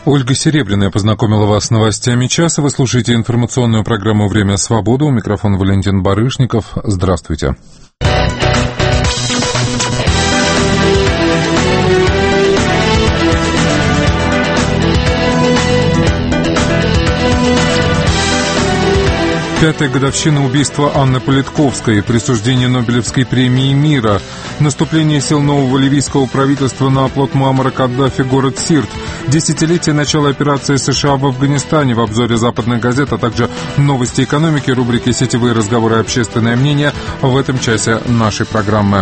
Ольга Серебряная познакомила вас с новостями часа. Вы слушаете информационную программу «Время свободы». У микрофона Валентин Барышников. Здравствуйте. Пятая годовщина убийства Анны Политковской, присуждение Нобелевской премии мира, наступление сил нового ливийского правительства на оплот Муаммара Каддафи, город Сирт, десятилетие начала операции США в Афганистане в обзоре западных газет, а также новости экономики, рубрики «Сетевые разговоры и общественное мнение» в этом часе нашей программы.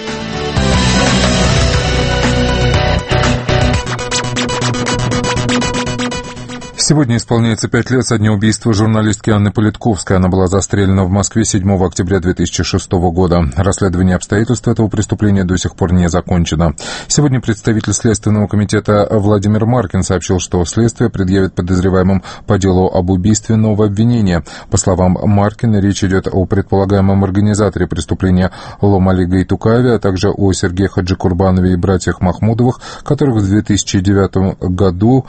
Сегодня исполняется 5 лет со дня убийства журналистки Анны Политковской. Она была застрелена в Москве 7 октября 2006 года. Расследование обстоятельств этого преступления до сих пор не закончено. Сегодня представитель Следственного комитета Владимир Маркин сообщил, что следствие предъявит подозреваемым по делу об убийстве новое обвинение. По словам Маркина, речь идет о предполагаемом организаторе преступления Ломали Гайтукаеве, а также о Сергее Хаджикурбанове и братьях Махмудовых, которых в 2009 году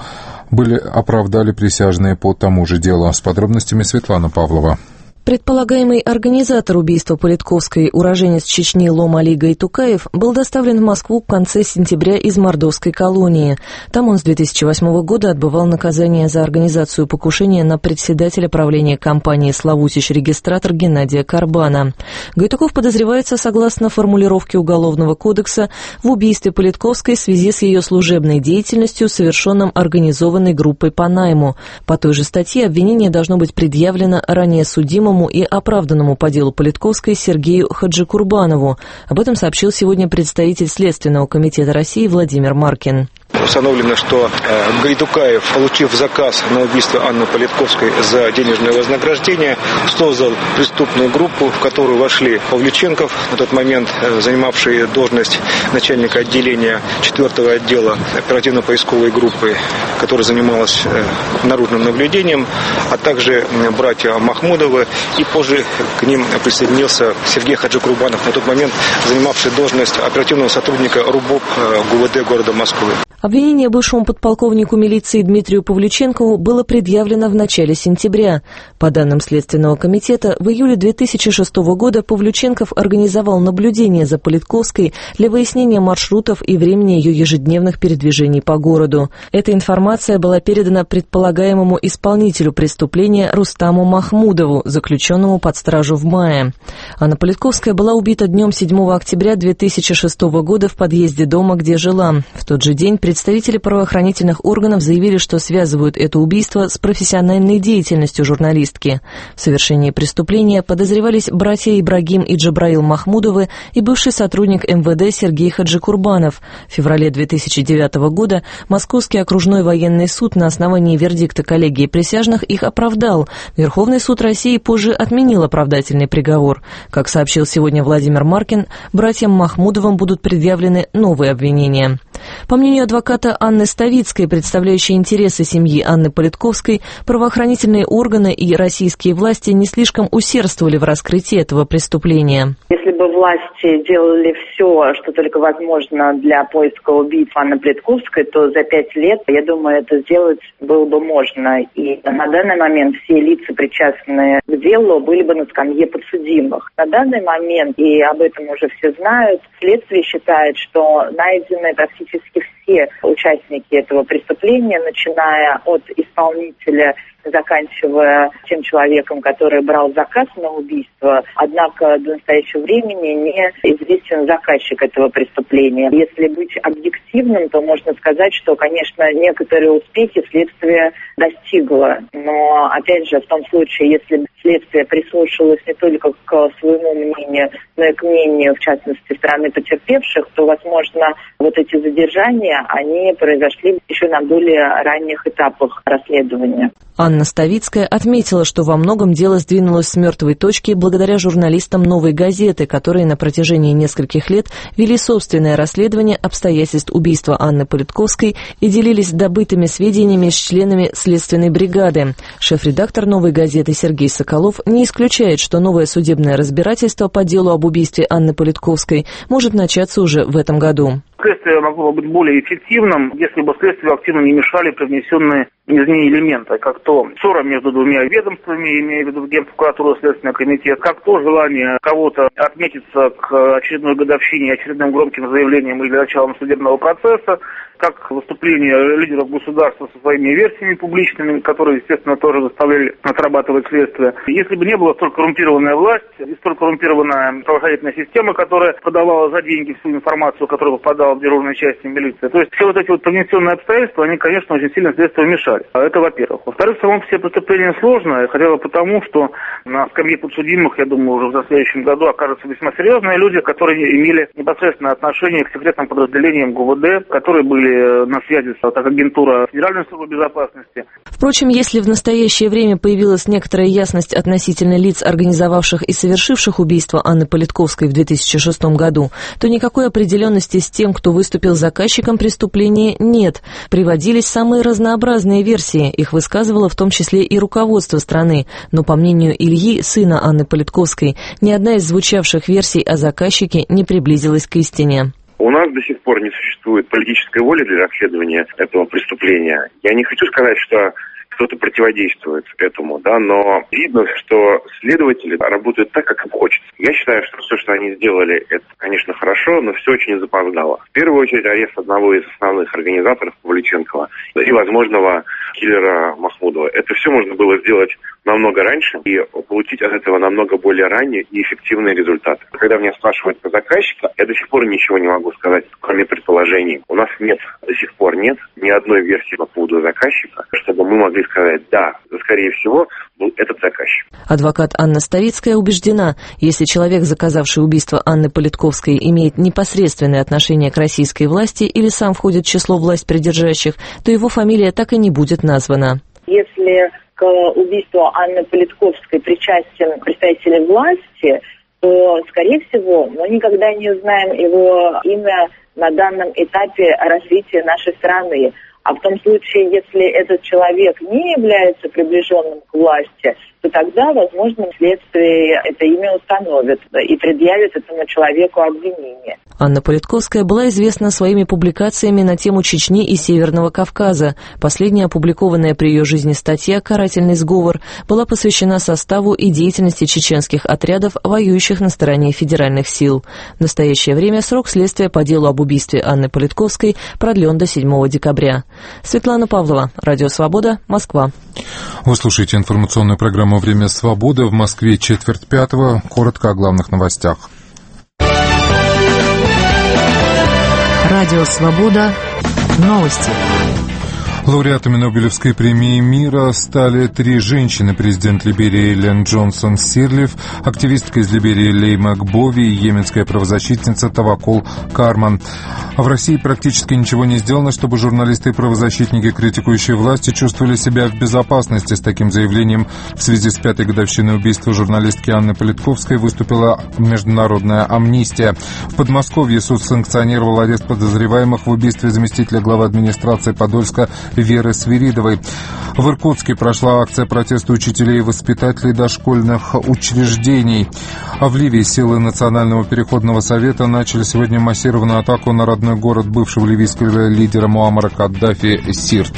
оправдали присяжные по тому же делу. С подробностями Светлана Павлова. Предполагаемый организатор убийства Политковской, уроженец Чечни Ломали Гайтукаев, был доставлен в Москву в конце сентября из Мордовской колонии. Там он с 2008 года отбывал наказание за организацию покушения на председателя правления компании «Славутич-регистратор» Геннадия Карбана. Гайтуков подозревается, согласно формулировке Уголовного кодекса, в убийстве Политковской в связи с ее служебной деятельностью, совершенном организованной группой по найму. По той же статье обвинение должно быть предъявлено ранее судимому и оправданному по делу Политковской Сергею Хаджикурбанову. Об этом сообщил сегодня представитель Следственного комитета России Владимир Маркин. Установлено, что Гайтукаев, получив заказ на убийство Анны Политковской за денежное вознаграждение, создал преступную группу, в которую вошли Павлюченков, на тот момент занимавший должность начальника отделения 4-го отдела оперативно-поисковой группы, которая занималась наружным наблюдением, а также братья Махмудовы, и позже к ним присоединился Сергей Хаджикурбанов, на тот момент занимавший должность оперативного сотрудника РУБОП ГУВД города Москвы. Обвинение бывшему подполковнику милиции Дмитрию Павлюченкову было предъявлено в начале сентября. По данным Следственного комитета, в июле 2006 года Павлюченков организовал наблюдение за Политковской для выяснения маршрутов и времени ее ежедневных передвижений по городу. Эта информация была передана предполагаемому исполнителю преступления Рустаму Махмудову, заключенному под стражу в мае. Анна Политковская была убита днем 7 октября 2006 года в подъезде дома, где жила. В тот же день представители правоохранительных органов заявили, что связывают это убийство с профессиональной деятельностью журналистки. В совершении преступления подозревались братья Ибрагим и Джабраил Махмудовы и бывший сотрудник МВД Сергей Хаджикурбанов. В феврале 2009 года Московский окружной военный суд на основании вердикта коллегии присяжных их оправдал. Верховный суд России позже отменил оправдательный приговор. Как сообщил сегодня Владимир Маркин, братьям Махмудовым будут предъявлены новые обвинения. По мнению адвоката Анны Ставицкой, представляющей интересы семьи Анны Политковской, правоохранительные органы и российские власти не слишком усердствовали в раскрытии этого преступления. Если бы власти делали все, что только возможно для поиска убийц Анны Политковской, то за 5 лет, я думаю, это сделать было бы можно. И на данный момент все лица, причастные к делу, были бы на скамье подсудимых. На данный момент, и об этом уже все знают, следствие считает, что найдены практически все участники этого преступления, начиная от исполнителя, заканчивая тем человеком, который брал заказ на убийство. Однако до настоящего времени не известен заказчик этого преступления. Если быть объективным, то можно сказать, что, конечно, некоторые успехи следствие достигло. Но, опять же, в том случае, если следствие прислушалось не только к своему мнению, но и к мнению, в частности, стороны потерпевших, то, возможно, вот эти задержания, они произошли еще на более ранних этапах расследования. Анна Ставицкая отметила, что во многом дело сдвинулось с мертвой точки благодаря журналистам «Новой газеты», которые на протяжении нескольких лет вели собственное расследование обстоятельств убийства Анны Политковской и делились добытыми сведениями с членами следственной бригады. Шеф-редактор «Новой газеты» Сергей Соколов не исключает, что новое судебное разбирательство по делу об убийстве Анны Политковской может начаться уже в этом году. Следствие могло быть более эффективным, если бы следствию активно не мешали привнесенные изменения элемента, как то ссора между двумя ведомствами, имея в виду Генпрокуратуру и Следственный комитет, как то желание кого-то отметиться к очередной годовщине, очередным громким заявлением или началом судебного процесса, как выступление лидеров государства со своими версиями публичными, которые, естественно, тоже заставляли отрабатывать следствие. Если бы не была столь коррумпированная власть и столь коррумпированная правоохранительная система, которая подавала за деньги всю информацию, которая попадала в дежурные части милиции. То есть все вот эти вот привнесенные обстоятельства, они, конечно, очень сильно следствию мешали. Это во-первых. Во-вторых, само все преступление сложное, хотя бы потому, что на скамье подсудимых, я думаю, уже в следующем году окажутся весьма серьезные люди, которые имели непосредственное отношение к секретным подразделениям ГУВД, которые были на связи с агентурой Федеральной службы безопасности. Впрочем, если в настоящее время появилась некоторая ясность относительно лиц, организовавших и совершивших убийство Анны Политковской в 2006 году, то никакой определенности с тем, кто выступил заказчиком преступления, нет. Приводились самые разнообразные версии, их высказывало в том числе и руководство страны, но, по мнению Ильи, сына Анны Политковской, ни одна из звучавших версий о заказчике не приблизилась к истине. У нас до сих пор не существует политической воли для расследования этого преступления. Я не хочу сказать, что кто-то противодействует этому, да, но видно, что следователи работают так, как им хочется. Я считаю, что все, что они сделали, это, конечно, хорошо, но все очень запоздало. В первую очередь, арест одного из основных организаторов Павлюченкова и возможного киллера Махмудова. Это все можно было сделать намного раньше и получить от этого намного более ранние и эффективные результаты. Когда меня спрашивают про заказчика, я до сих пор ничего не могу сказать, кроме предположений. У нас до сих пор нет ни одной версии по поводу заказчика, чтобы мы могли сказать, да, скорее всего, был этот заказчик. Адвокат Анна Ставицкая убеждена, если человек, заказавший убийство Анны Политковской, имеет непосредственное отношение к российской власти или сам входит в число властьпридержащих, то его фамилия так и не будет названа. Если к убийству Анны Политковской причастен представитель власти, то, скорее всего, мы никогда не узнаем его имя на данном этапе развития нашей страны. А в том случае, если этот человек не является приближенным к власти, то тогда, возможно, следствие это имя установит и предъявит этому человеку обвинение. Анна Политковская была известна своими публикациями на тему Чечни и Северного Кавказа. Последняя опубликованная при ее жизни статья «Карательный сговор» была посвящена составу и деятельности чеченских отрядов, воюющих на стороне федеральных сил. В настоящее время срок следствия по делу об убийстве Анны Политковской продлен до 7 декабря. Светлана Павлова, Радио Свобода, Москва. Вы слушаете информационную программу «Время свободы». В Москве 4:05. Коротко о главных новостях. Радио Свобода. Новости. Лауреатами Нобелевской премии мира стали 3 женщины: президент Либерии Эллен Джонсон Сирлиф, активистка из Либерии Лейма Гбови и йеменская правозащитница Тавакул Карман. В России практически ничего не сделано, чтобы журналисты и правозащитники, критикующие власти, чувствовали себя в безопасности. С таким заявлением в связи с 5-й годовщиной убийства журналистки Анны Политковской выступила Международная амнистия. В Подмосковье суд санкционировал арест подозреваемых в убийстве заместителя главы администрации Подольска Веры Свиридовой. В Иркутске прошла акция протеста учителей и воспитателей дошкольных учреждений. А в Ливии силы Национального переходного совета начали сегодня массированную атаку на родной город бывшего ливийского лидера Муаммара Каддафи Сирт.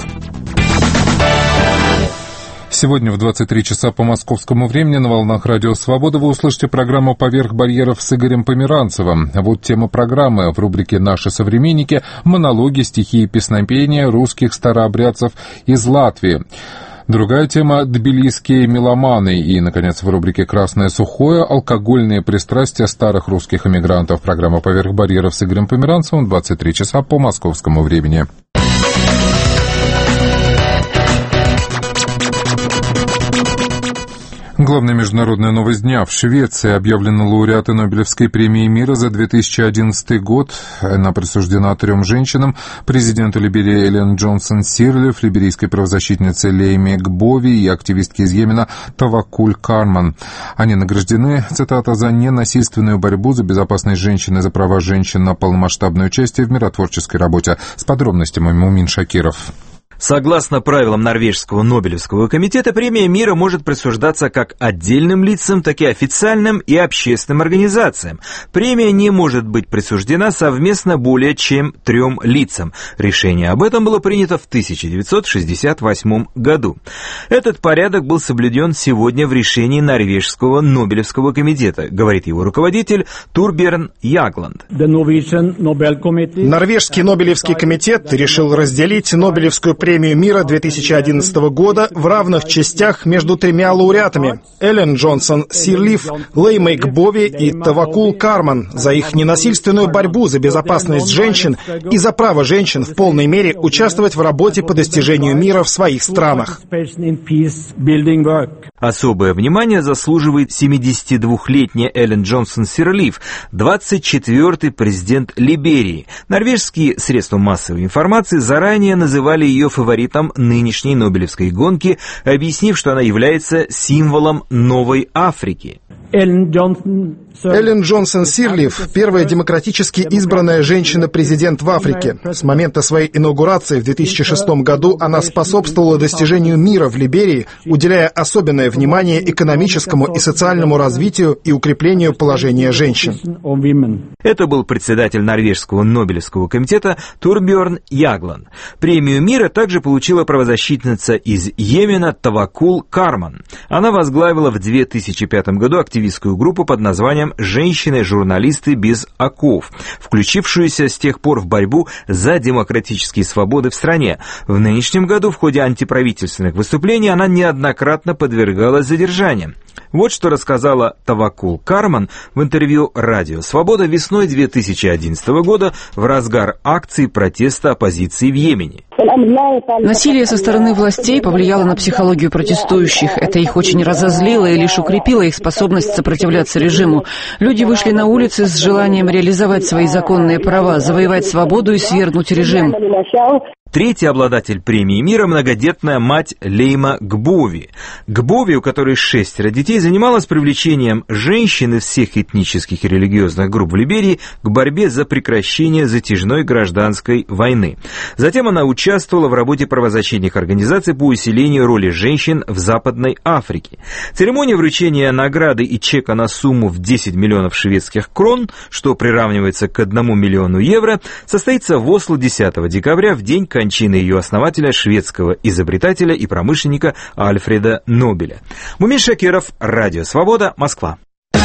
Сегодня в 23 часа по московскому времени на волнах Радио Свобода вы услышите программу «Поверх барьеров» с Игорем Померанцевым. Вот тема программы в рубрике «Наши современники» — монологи, стихи и песнопения русских старообрядцев из Латвии. Другая тема — тбилисские меломаны. И, наконец, в рубрике «Красное сухое» — алкогольные пристрастия старых русских эмигрантов. Программа «Поверх барьеров» с Игорем Померанцевым, 23 часа по московскому времени. Главная международная новость дня. В Швеции объявлены лауреаты Нобелевской премии мира за 2011 год. Она присуждена 3 женщинам: президенту Либерии Эллен Джонсон Сирлиф, либерийской правозащитнице Лейме Гбови и активистке из Йемена Тавакуль Карман. Они награждены, цитата, «за ненасильственную борьбу за безопасность женщин и за права женщин на полномасштабное участие в миротворческой работе». С подробностями Мумин Шакиров. Согласно правилам Норвежского Нобелевского комитета, премия мира может присуждаться как отдельным лицам, так и официальным и общественным организациям. Премия не может быть присуждена совместно более чем 3 лицам. Решение об этом было принято в 1968 году. Этот порядок был соблюден сегодня в решении Норвежского Нобелевского комитета, говорит его руководитель Турбьерн Ягланд. Норвежский Нобелевский комитет решил разделить Нобелевскую премию мира 2011 года в равных частях между 3 лауреатами — Эллен Джонсон Сирлиф, Леймейк Бови и Тавакул Карман за их ненасильственную борьбу за безопасность женщин и за право женщин в полной мере участвовать в работе по достижению мира в своих странах. Особое внимание заслуживает 72-летняя Эллен Джонсон Сирлиф, 24-й президент Либерии. Норвежские средства массовой информации заранее называли ее фаворитом нынешней Нобелевской гонки, объяснив, что она является символом новой Африки. Эллен Джонсон Сирлиф — первая демократически избранная женщина-президент в Африке. С момента своей инаугурации в 2006 году она способствовала достижению мира в Либерии, уделяя особенное внимание экономическому и социальному развитию и укреплению положения женщин. Это был председатель Норвежского Нобелевского комитета Турбьерн Ягланд. Премию мира также получила правозащитница из Йемена Тавакул Карман. Она возглавила в 2005 году активистскую группу под названием «Женщины-журналисты без оков», включившуюся с тех пор в борьбу за демократические свободы в стране. В нынешнем году в ходе антиправительственных выступлений она неоднократно подвергалась задержаниям. Вот что рассказала Тавакул Карман в интервью «Радио Свобода» весной 2011 года в разгар акции протеста оппозиции в Йемене. Насилие со стороны властей повлияло на психологию протестующих. Это их очень разозлило и лишь укрепило их способность сопротивляться режиму. Люди вышли на улицы с желанием реализовать свои законные права, завоевать свободу и свергнуть режим. Третий обладатель премии мира — многодетная мать Лейма Гбови. Гбови, у которой 6 детей, занималась привлечением женщин из всех этнических и религиозных групп в Либерии к борьбе за прекращение затяжной гражданской войны. Затем она участвовала в работе правозащитных организаций по усилению роли женщин в Западной Африке. Церемония вручения награды и чека на сумму в 10 миллионов шведских крон, что приравнивается к 1 миллиону евро, состоится в Осло 10 декабря, в день кончины ее основателя, шведского изобретателя и промышленника Альфреда Нобеля. Мумин Шакиров, Радио Свобода, Москва.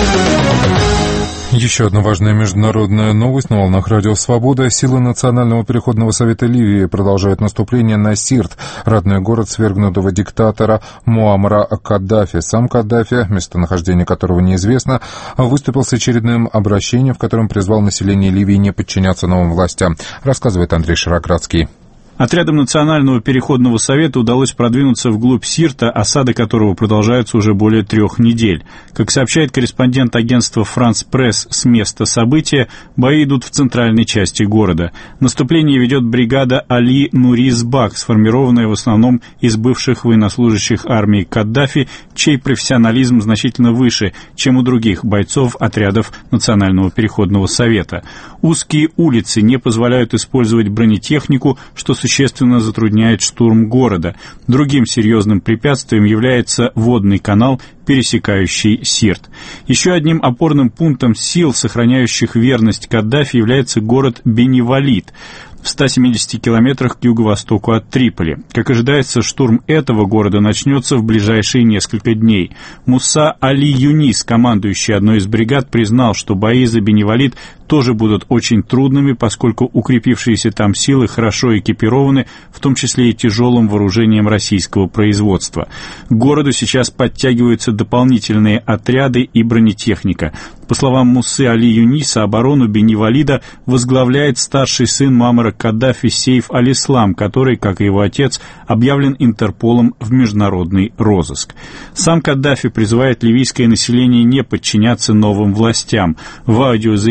Еще одна важная международная новость на волнах Радио Свобода. Силы Национального переходного совета Ливии продолжают наступление на Сирт, родной город свергнутого диктатора Муаммара Каддафи. Сам Каддафи, местонахождение которого неизвестно, выступил с очередным обращением, в котором призвал население Ливии не подчиняться новым властям, рассказывает Андрей Широкрадский. Отрядам Национального переходного совета удалось продвинуться вглубь Сирта, осады которого продолжаются уже более 3 недель. Как сообщает корреспондент агентства «Франс Пресс» с места события, бои идут в центральной части города. Наступление ведет бригада Али Нуризбак, сформированная в основном из бывших военнослужащих армии Каддафи, чей профессионализм значительно выше, чем у других бойцов отрядов Национального переходного совета. Узкие улицы не позволяют использовать бронетехнику, что существенно затрудняет штурм города. Другим серьезным препятствием является водный канал, пересекающий Сирт. Еще одним опорным пунктом сил, сохраняющих верность Каддафи, является город Бени-Валид, в 170 километрах к юго-востоку от Триполи. Как ожидается, штурм этого города начнется в ближайшие несколько дней. Муса Али Юнис, командующий одной из бригад, признал, что бои за Бени-Валид тоже будут очень трудными, поскольку укрепившиеся там силы хорошо экипированы, в том числе и тяжелым вооружением российского производства. К городу сейчас подтягиваются дополнительные отряды и бронетехника. По словам Мусы Али Юниса, оборону Бени-Валида возглавляет старший сын Муаммара Каддафи Сейф аль-Ислам, который, как и его отец, объявлен Интерполом в международный розыск. Сам Каддафи призывает ливийское население не подчиняться новым властям. В аудиозаявлении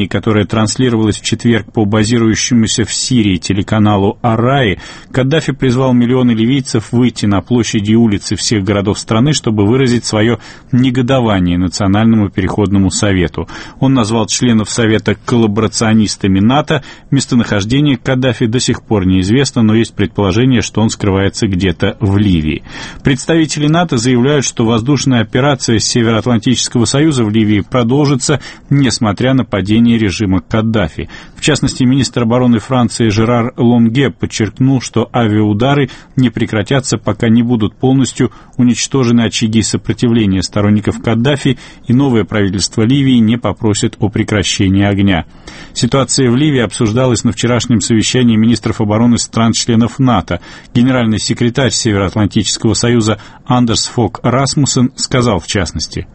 объявлении, которое транслировалось в четверг по базирующемуся в Сирии телеканалу «Араи», Каддафи призвал миллионы ливийцев выйти на площади и улицы всех городов страны, чтобы выразить свое негодование Национальному переходному совету. Он назвал членов Совета коллаборационистами НАТО. Местонахождение Каддафи до сих пор неизвестно, но есть предположение, что он скрывается где-то в Ливии. Представители НАТО заявляют, что воздушная операция Североатлантического союза в Ливии продолжится, несмотря на падение режима Каддафи. В частности, министр обороны Франции Жерар Лонге подчеркнул, что авиаудары не прекратятся, пока не будут полностью уничтожены очаги сопротивления сторонников Каддафи, и новое правительство Ливии не попросит о прекращении огня. Ситуация в Ливии обсуждалась на вчерашнем совещании министров обороны стран-членов НАТО. Генеральный секретарь Североатлантического союза Андерс Фог Расмуссен сказал в частности: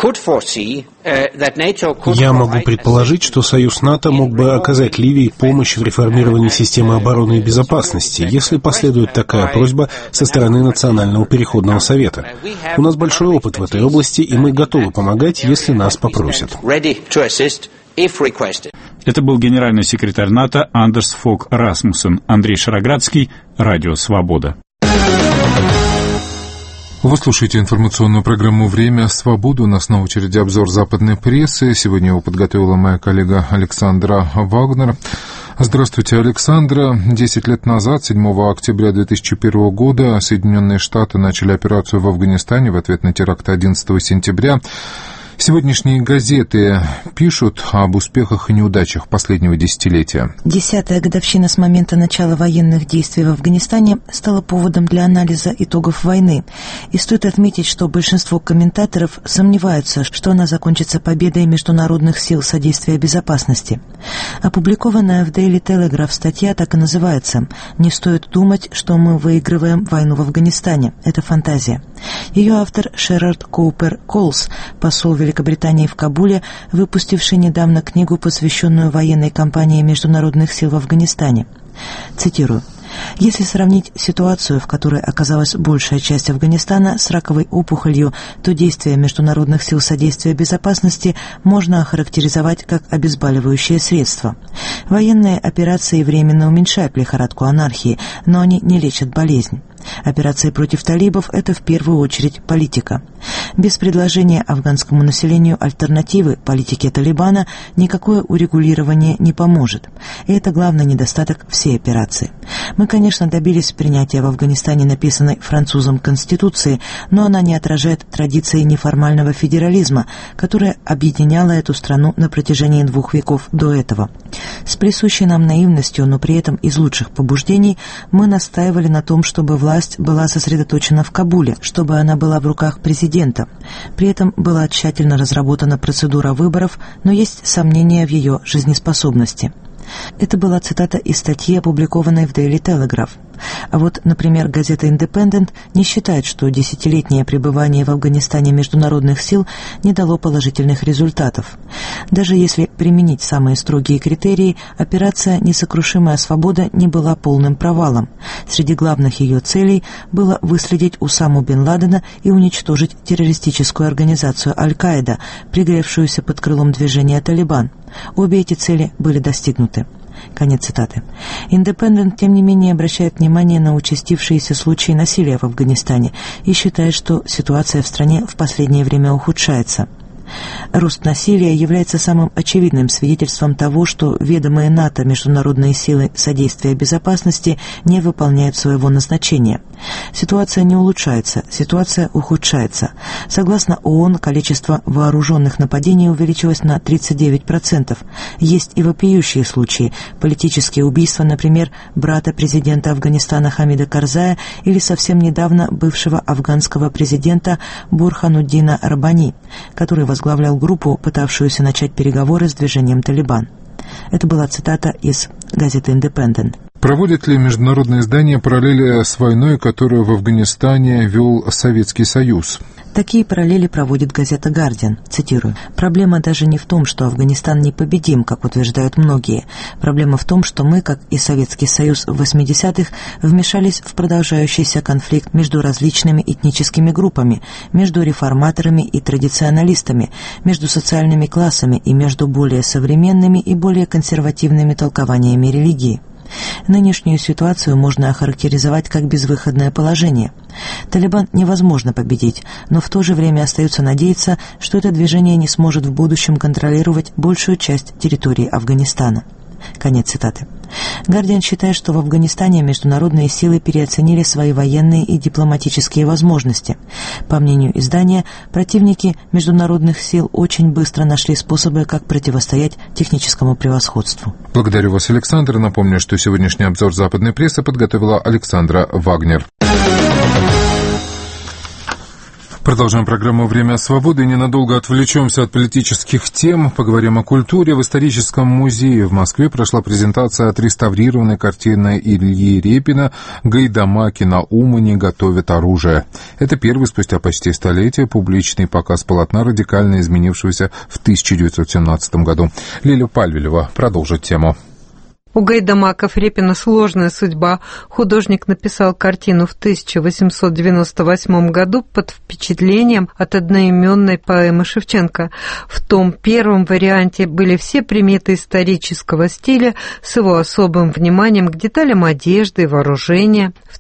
«Я могу предположить, что Союз НАТО мог бы оказать Ливии помощь в реформировании системы обороны и безопасности, если последует такая просьба со стороны Национального переходного совета. У нас большой опыт в этой области, и мы готовы помогать, если нас попросят». Это был генеральный секретарь НАТО Андерс Фог Расмуссен. Андрей Шароградский, Радио Свобода. Вы слушаете информационную программу «Время свободы». У нас на очереди обзор западной прессы. Сегодня его подготовила моя коллега Александра Вагнер. Здравствуйте, Александра. 10 лет назад, 7 октября 2001 года, Соединенные Штаты начали операцию в Афганистане в ответ на теракт 11 сентября. Сегодняшние газеты пишут об успехах и неудачах последнего десятилетия. 10-я годовщина с момента начала военных действий в Афганистане стала поводом для анализа итогов войны. И стоит отметить, что большинство комментаторов сомневаются, что она закончится победой международных сил содействия безопасности. Опубликованная в Daily Telegraph статья так и называется «Не стоит думать, что мы выигрываем войну в Афганистане. Это фантазия». Ее автор Шерард Коупер Колс, посол Великобритании в Кабуле, выпустивший недавно книгу, посвященную военной кампании международных сил в Афганистане. Цитирую. «Если сравнить ситуацию, в которой оказалась большая часть Афганистана, с раковой опухолью, то действия международных сил содействия безопасности можно охарактеризовать как обезболивающее средство. Военные операции временно уменьшают лихорадку анархии, но они не лечат болезнь. Операции против талибов – это в первую очередь политика. Без предложения афганскому населению альтернативы политике Талибана никакое урегулирование не поможет. И это главный недостаток всей операции. Мы, конечно, добились принятия в Афганистане написанной французом Конституции, но она не отражает традиции неформального федерализма, которая объединяла эту страну на протяжении 2 веков до этого. С присущей нам наивностью, но при этом из лучших побуждений, мы настаивали на том, чтобы власть была сосредоточена в Кабуле, чтобы она была в руках президента. При этом была тщательно разработана процедура выборов, но есть сомнения в ее жизнеспособности. Это была цитата из статьи, опубликованной в Daily Telegraph. А вот, например, газета Independent не считает, что десятилетнее пребывание в Афганистане международных сил не дало положительных результатов. Даже если применить самые строгие критерии, операция «Несокрушимая свобода» не была полным провалом. Среди главных ее целей было выследить Усаму бен Ладена и уничтожить террористическую организацию Аль-Каида, пригревшуюся под крылом движения «Талибан». Обе эти цели были достигнуты. Конец цитаты. Independent, тем не менее, обращает внимание на участившиеся случаи насилия в Афганистане и считает, что ситуация в стране в последнее время ухудшается. Рост насилия является самым очевидным свидетельством того, что ведомые НАТО международные силы содействия безопасности не выполняют своего назначения. Ситуация не улучшается, ситуация ухудшается. Согласно ООН, количество вооруженных нападений увеличилось на 39%. Есть и вопиющие случаи. Политические убийства, например, брата президента Афганистана Хамида Карзая или совсем недавно бывшего афганского президента Бурхануддина Раббани, который возглавлял группу, пытавшуюся начать переговоры с движением «Талибан». Это была цитата из газеты «Independent». Проводит ли международное издание параллели с войной, которую в Афганистане вел Советский Союз? Такие параллели проводит газета «Гардиан». Цитирую. «Проблема даже не в том, что Афганистан непобедим, как утверждают многие. Проблема в том, что мы, как и Советский Союз в 80-х, вмешались в продолжающийся конфликт между различными этническими группами, между реформаторами и традиционалистами, между социальными классами и между более современными и более консервативными толкованиями религии. Нынешнюю ситуацию можно охарактеризовать как безвыходное положение. Талибан невозможно победить, но в то же время остается надеяться, что это движение не сможет в будущем контролировать большую часть территории Афганистана». Конец цитаты. «Гардиан» считает, что в Афганистане международные силы переоценили свои военные и дипломатические возможности. По мнению издания, противники международных сил очень быстро нашли способы, как противостоять техническому превосходству. Благодарю вас, Александр. Напомню, что сегодняшний обзор западной прессы подготовила Александра Вагнер. Продолжаем программу «Время свободы» и ненадолго отвлечемся от политических тем. Поговорим о культуре. В историческом музее в Москве прошла презентация отреставрированной картины Ильи Репина «Гайдамаки на Умане готовят оружие». Это первый спустя почти столетие публичный показ полотна, радикально изменившегося в 1917 году. Лиля Пальвелева продолжит тему. У Гайдамаков Репина сложная судьба. Художник написал картину в 1898 году под впечатлением от одноименной поэмы Шевченко. В том первом варианте были все приметы исторического стиля с его особым вниманием к деталям одежды и вооружения. В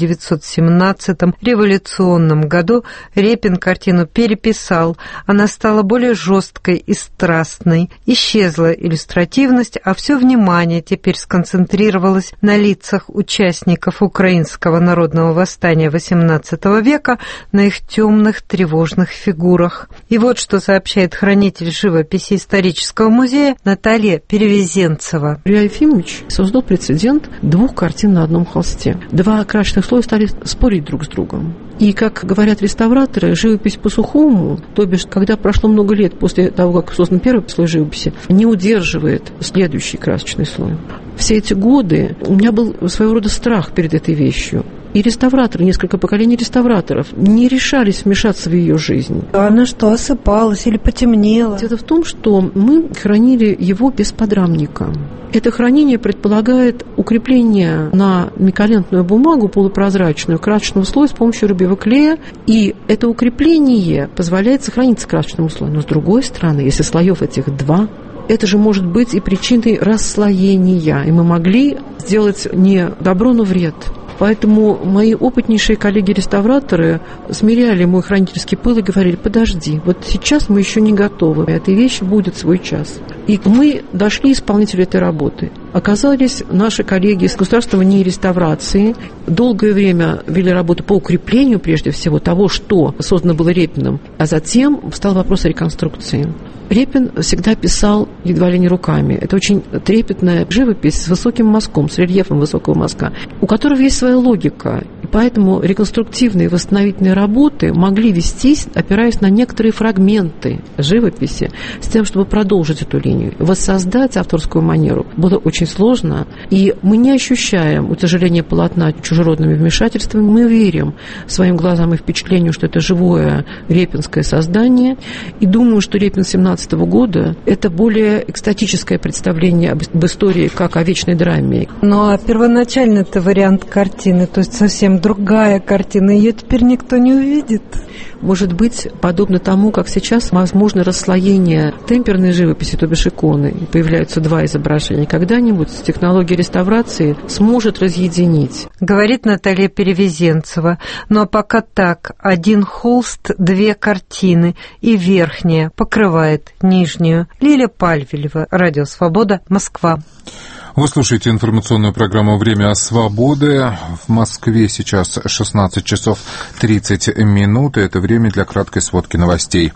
1917 революционном году Репин картину переписал. Она стала более жесткой и страстной. Исчезла иллюстративность, а все внимание теперь сконцентрировалось на лицах участников украинского народного восстания XVIII века, на их темных тревожных фигурах. И вот что сообщает хранитель живописи исторического музея Наталья Перевезенцева. Илья Ефимович создал прецедент 2 картин на одном холсте. 2 красочных слоя стали спорить друг с другом. И, как говорят реставраторы, живопись по-сухому, то бишь, когда прошло много лет после того, как создан первый слой живописи, не удерживает следующий красочный слой. Все эти годы у меня был своего рода страх перед этой вещью. И реставраторы, несколько поколений реставраторов, не решались вмешаться в ее жизнь. Она что, осыпалась или потемнела? Дело в том, что мы хранили его без подрамника. Это хранение предполагает укрепление на миколентную бумагу полупрозрачную красочного слоя с помощью рыбьего клея, и это укрепление позволяет сохраниться красочному слою. Но с другой стороны, если слоев этих 2, это же может быть и причиной расслоения, и мы могли сделать не добро, но вред. Поэтому мои опытнейшие коллеги-реставраторы смиряли мой хранительский пыл и говорили: подожди, вот сейчас мы еще не готовы, этой вещи будет свой час. И мы дошли исполнителю этой работы. Оказались наши коллеги из государственного НИИ реставрации, долгое время вели работу по укреплению, прежде всего, того, что создано было Репиным, а затем встал вопрос о реконструкции. Репин всегда писал едва ли не руками. Это очень трепетная живопись с высоким мазком, с рельефом высокого мазка, у которого есть своя логика. И поэтому реконструктивные восстановительные работы могли вестись, опираясь на некоторые фрагменты живописи, с тем, чтобы продолжить эту линию. Воссоздать авторскую манеру было очень сложно, и мы не ощущаем утяжеления полотна чужеродными вмешательствами. Мы верим своим глазам и впечатлению, что это живое репинское создание, и думаю, что Репин 17 года – это более экстатическое представление об истории, как о вечной драме. Ну, а первоначальный это вариант картины, то есть совсем другая картина, ее теперь никто не увидит. Может быть, подобно тому, как сейчас возможно расслоение темперной живописи, то бишь иконы, появляются 2 изображения. Когда-нибудь технология реставрации сможет разъединить. Говорит Наталья Перевезенцева. Ну а пока так, 1 холст, 2 картины, и верхняя покрывает нижнюю. Лиля Пальвелева, Радио Свобода, Москва. Вы слушаете информационную программу «Время свободы». В Москве сейчас 16 часов 30 минут. И это время для краткой сводки новостей.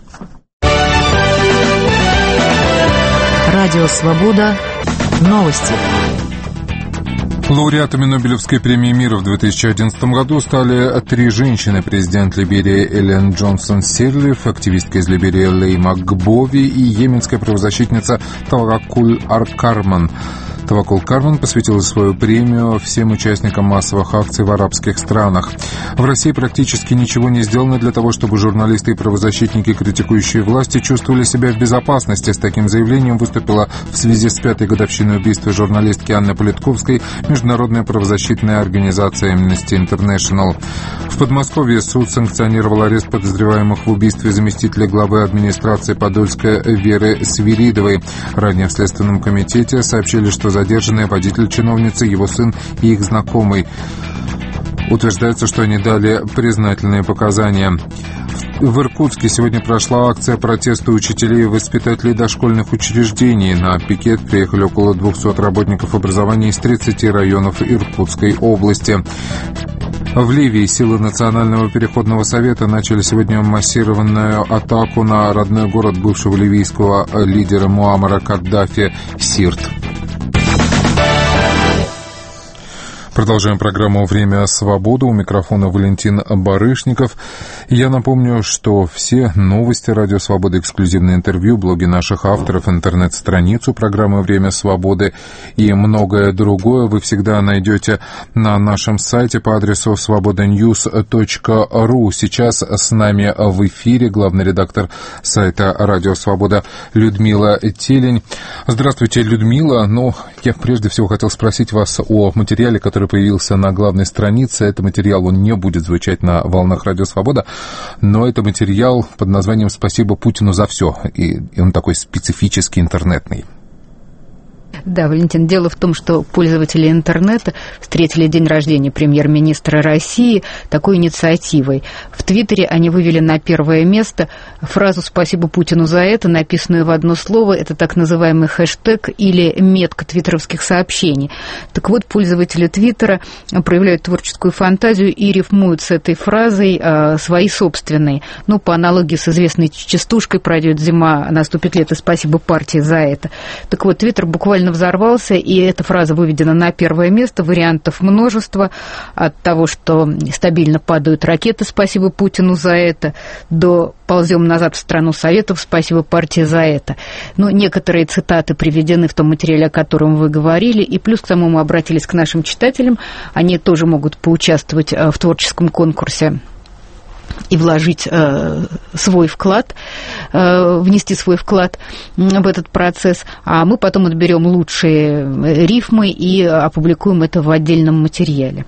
Радио «Свобода». Новости. Лауреатами Нобелевской премии мира в 2011 году стали 3 женщины: президент Либерии Эллен Джонсон Сирлиф, активистка из Либерии Лейма Гбови и йеменская правозащитница Таваккуль Аркарман. Тавакул Карман посвятил свою премию всем участникам массовых акций в арабских странах. В России практически ничего не сделано для того, чтобы журналисты и правозащитники, критикующие власти, чувствовали себя в безопасности. С таким заявлением выступила в связи с 5-й годовщиной убийства журналистки Анны Политковской международная правозащитная организация Amnesty International. В Подмосковье суд санкционировал арест подозреваемых в убийстве заместителя главы администрации Подольска Веры Свиридовой. Ранее в Следственном комитете сообщили, что задержанный водитель чиновницы, его сын и их знакомый. Утверждается, что они дали признательные показания. В Иркутске сегодня прошла акция протеста учителей и воспитателей дошкольных учреждений. На пикет приехали около 200 работников образования из 30 районов Иркутской области. В Ливии силы Национального переходного совета начали сегодня массированную атаку на родной город бывшего ливийского лидера Муаммара Каддафи Сирт. Продолжаем программу «Время свободы». У микрофона Валентин Барышников. Я напомню, что все новости «Радио Свобода», эксклюзивные интервью, блоги наших авторов, интернет-страницу программы «Время свободы» и многое другое вы всегда найдете на нашем сайте по адресу svobodanews.ru. Сейчас с нами в эфире главный редактор сайта «Радио Свобода» Людмила Телень. Здравствуйте, Людмила. Я прежде всего хотел спросить вас о материале, который появился на главной странице. Это материал, он не будет звучать на волнах «Радио Свобода», но это материал под названием «Спасибо Путину за все». И он такой специфический, интернетный. Да, Валентин, дело в том, что пользователи интернета встретили день рождения премьер-министра России такой инициативой. В Твиттере они вывели на первое место фразу «Спасибо Путину за это», написанную в одно слово. Это так называемый хэштег или метка твиттеровских сообщений. Так вот, пользователи Твиттера проявляют творческую фантазию и рифмуют с этой фразой свои собственные. По аналогии с известной частушкой «Пройдет зима, наступит лето, спасибо партии за это». Так вот, Твиттер буквально взорвался, и эта фраза выведена на первое место. Вариантов множество. От того, что стабильно падают ракеты, спасибо Путину за это, до ползем назад в страну Советов, спасибо партии за это. Некоторые цитаты приведены в том материале, о котором вы говорили, и плюс к тому мы обратились к нашим читателям. Они тоже могут поучаствовать в творческом конкурсе и вложить свой вклад, внести свой вклад в этот процесс, а мы потом отберем лучшие рифмы и опубликуем это в отдельном материале.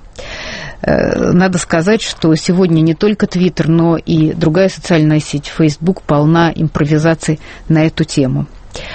Надо сказать, что сегодня не только Твиттер, но и другая социальная сеть, Facebook, полна импровизаций на эту тему.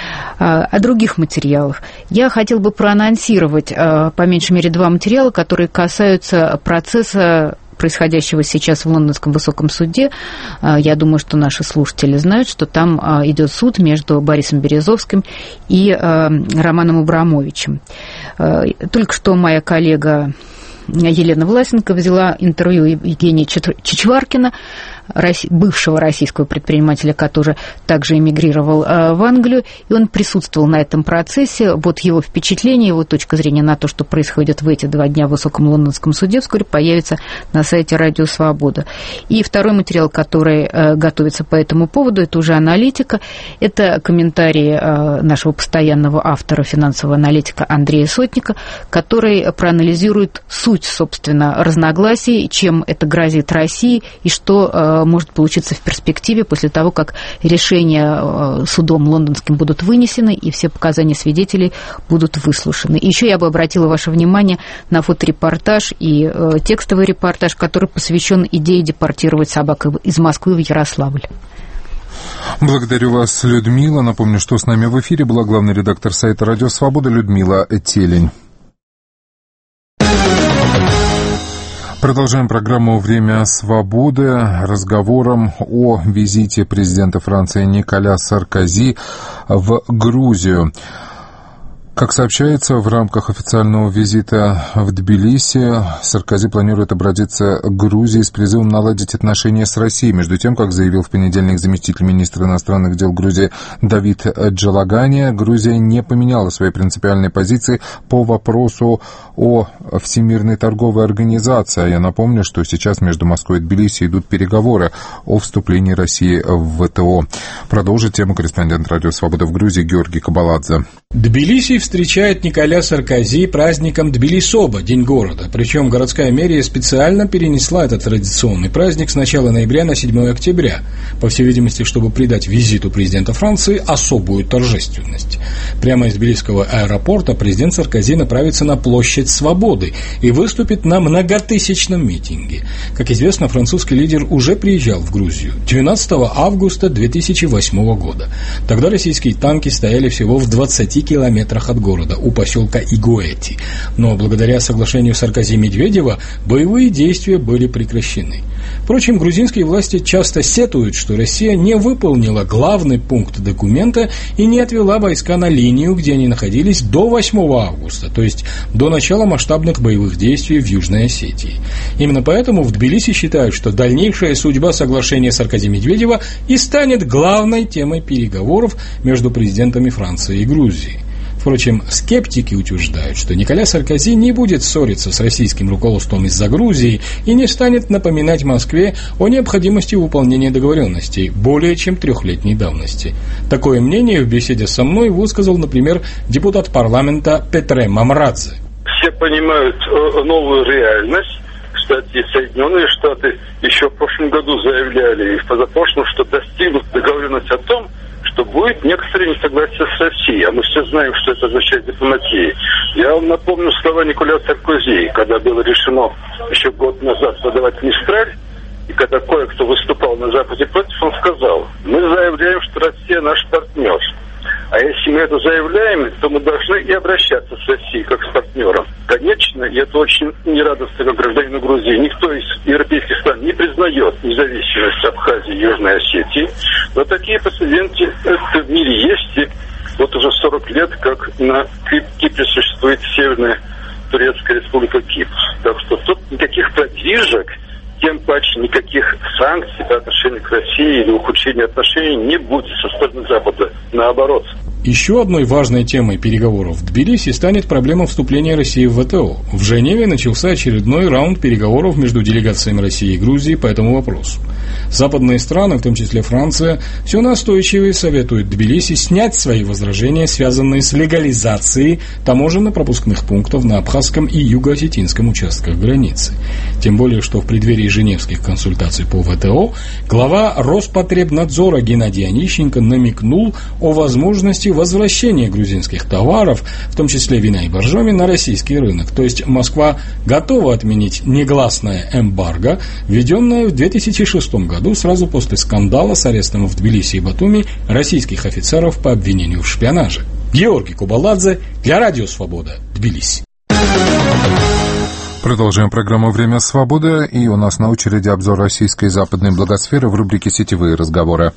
О других материалах. Я хотела бы проанонсировать по меньшей мере 2 материала, которые касаются процесса, происходящего сейчас в Лондонском высоком суде. Я думаю, что наши слушатели знают, что там идет суд между Борисом Березовским и Романом Абрамовичем. Только что моя коллега Елена Власенко взяла интервью Евгения Чичваркина, бывшего российского предпринимателя, который также эмигрировал в Англию, и он присутствовал на этом процессе. Вот его впечатление, его точка зрения на то, что происходит в эти 2 дня в Высоком Лондонском суде, вскоре появится на сайте «Радио Свобода». И второй материал, который готовится по этому поводу, это уже аналитика, это комментарии нашего постоянного автора, финансового аналитика Андрея Сотника, который проанализирует суть, собственно, разногласий, чем это грозит России и что может получиться в перспективе после того, как решения судом лондонским будут вынесены и все показания свидетелей будут выслушаны. И еще я бы обратила ваше внимание на фоторепортаж и текстовый репортаж, который посвящен идее депортировать собак из Москвы в Ярославль. Благодарю вас, Людмила. Напомню, что с нами в эфире была главный редактор сайта «Радио Свобода» Людмила Телень. Продолжаем программу «Время свободы» разговором о визите президента Франции Николя Саркози в Грузию. Как сообщается, в рамках официального визита в Тбилиси Саркози планирует обратиться к Грузии с призывом наладить отношения с Россией. Между тем, как заявил в понедельник заместитель министра иностранных дел Грузии Давид Джалагани, Грузия не поменяла своей принципиальной позиции по вопросу о Всемирной торговой организации. Я напомню, что сейчас между Москвой и Тбилиси идут переговоры о вступлении России в ВТО. Продолжит тему корреспондент «Радио Свобода» в Грузии Георгий Кабаладзе. Тбилиси встречает Николя Саркози праздником Тбилисоба, День города. Причем городская мэрия специально перенесла этот традиционный праздник с начала ноября на 7 октября, по всей видимости, чтобы придать визиту президента Франции особую торжественность. Прямо из тбилисского аэропорта президент Саркози направится на площадь Свободы и выступит на многотысячном митинге. Как известно, французский лидер уже приезжал в Грузию 12 августа 2008 года. Тогда российские танки стояли всего в 20 километрах от города, у поселка Игуэти. Но благодаря соглашению Саркози-Медведева боевые действия были прекращены. Впрочем, грузинские власти часто сетуют, что Россия не выполнила главный пункт документа и не отвела войска на линию, где они находились до 8 августа, то есть до начала масштабных боевых действий в Южной Осетии. Именно поэтому в Тбилиси считают, что дальнейшая судьба соглашения Саркози-Медведева и станет главной темой переговоров между президентами Франции и Грузии. Впрочем, скептики утверждают, что Николя Саркози не будет ссориться с российским руководством из-за Грузии и не станет напоминать Москве о необходимости выполнения договоренностей более чем 3-летней давности. Такое мнение в беседе со мной высказал, например, депутат парламента Петре Мамрадзе. Все понимают новую реальность. Кстати, Соединенные Штаты еще в прошлом году заявляли и в позапрошлом, что достигнут договоренность о том, что будет некоторое несогласие с Россией. А мы все знаем, что это означает дипломатия. Я вам напомню слова Николя Саркози, когда было решено еще год назад подавать Мистраль, и когда кое-кто выступал на Западе против, он сказал: мы заявляем, что Россия наш партнер. А если мы это заявляем, то мы должны и обращаться с Россией как с партнером. Конечно, и это очень нерадостно как гражданину Грузии. Никто из европейских стран не признает независимость Абхазии и Южной Осетии. Но такие прецеденты в мире есть. И вот уже 40 лет, как на Кипре существует Северная Турецкая Республика Кипр. Так что тут никаких подвижек, тем паче никаких санкций по отношению к России или ухудшения отношений не будет со стороны Запада. Наоборот. Еще одной важной темой переговоров в Тбилиси станет проблема вступления России в ВТО. В Женеве начался очередной раунд переговоров между делегациями России и Грузии по этому вопросу. Западные страны, в том числе Франция, все настойчивее советуют Тбилиси снять свои возражения, связанные с легализацией таможенно-пропускных пунктов на абхазском и юго-осетинском участках границы. Тем более, что в преддверии женевских консультаций по ВТО глава Роспотребнадзора Геннадий Онищенко намекнул о возможности возвращения грузинских товаров, в том числе вина и боржоми, на российский рынок. То есть Москва готова отменить негласное эмбарго, введенное в 2006 году сразу после скандала с арестом в Тбилиси и Батуми российских офицеров по обвинению в шпионаже. Георгий Кубаладзе для Радио Свобода, Тбилиси. Продолжаем программу «Время свободы», и у нас на очереди обзор российской и западной благосферы в рубрике «Сетевые разговоры».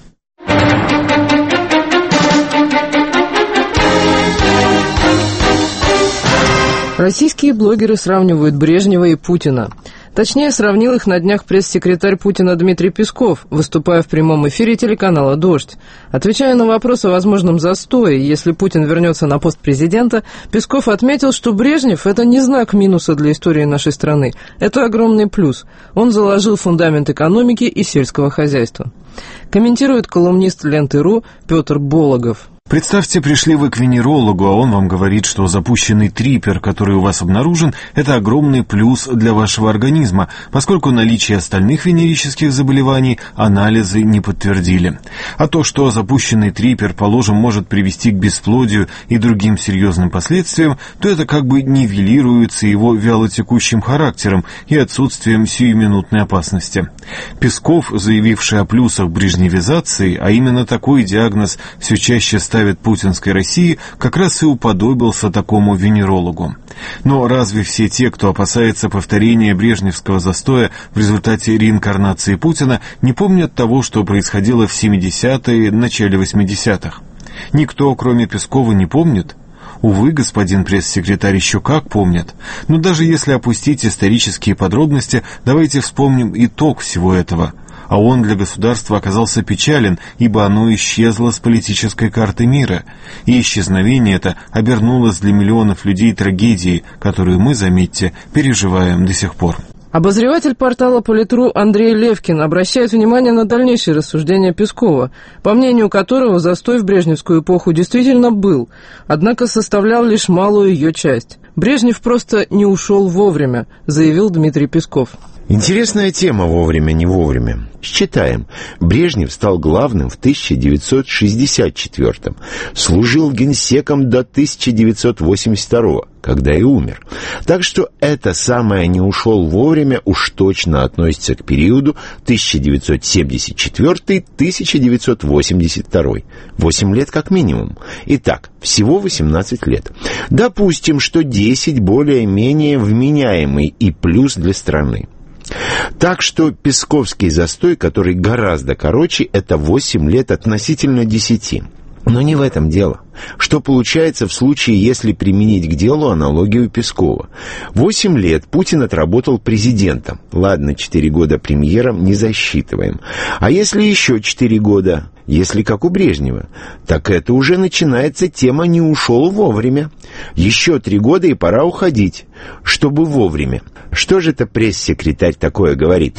Российские блогеры сравнивают Брежнева и Путина. Точнее, сравнил их на днях пресс-секретарь Путина Дмитрий Песков, выступая в прямом эфире телеканала «Дождь». Отвечая на вопрос о возможном застое, если Путин вернется на пост президента, Песков отметил, что Брежнев – это не знак минуса для истории нашей страны, это огромный плюс. Он заложил фундамент экономики и сельского хозяйства. Комментирует колумнист Ленты.ру Петр Бологов. Представьте, пришли вы к венерологу, а он вам говорит, что запущенный трипер, который у вас обнаружен, это огромный плюс для вашего организма, поскольку наличие остальных венерических заболеваний анализы не подтвердили. А то, что запущенный трипер, положим, может привести к бесплодию и другим серьезным последствиям, то это как бы нивелируется его вялотекущим характером и отсутствием сиюминутной опасности. Песков, заявивший о плюсах брежневизации, а именно такой диагноз все чаще ставит путинской России, как раз и уподобился такому венерологу. Но разве все те, кто опасается повторения брежневского застоя в результате реинкарнации Путина, не помнят того, что происходило в 70-е, начале 80-х? Никто, кроме Пескова, не помнит? Увы, господин пресс-секретарь, еще как помнят. Но даже если опустить исторические подробности, давайте вспомним итог всего этого. А он для государства оказался печален, ибо оно исчезло с политической карты мира. И исчезновение это обернулось для миллионов людей трагедией, которую мы, заметьте, переживаем до сих пор. Обозреватель портала Политру Андрей Левкин обращает внимание на дальнейшие рассуждения Пескова, по мнению которого застой в брежневскую эпоху действительно был, однако составлял лишь малую ее часть. Брежнев просто не ушел вовремя, заявил Дмитрий Песков. Интересная тема «вовремя, не вовремя». Считаем. Брежнев стал главным в 1964-м. Служил генсеком до 1982-го, когда и умер. Так что это самое «не ушел вовремя» уж точно относится к периоду 1974-1982. 8 лет как минимум. Итак, всего 18 лет. Допустим, что 10 более-менее вменяемый и плюс для страны. Так что песковский застой, который гораздо короче, это 8 лет относительно 10. Но не в этом дело. Что получается в случае, если применить к делу аналогию Пескова? 8 лет Путин отработал президентом. Ладно, 4 года премьером не засчитываем. А если еще 4 года, если как у Брежнева, так это уже начинается тема «не ушел вовремя». Еще 3 года и пора уходить, чтобы вовремя. Что же это пресс-секретарь такое говорит?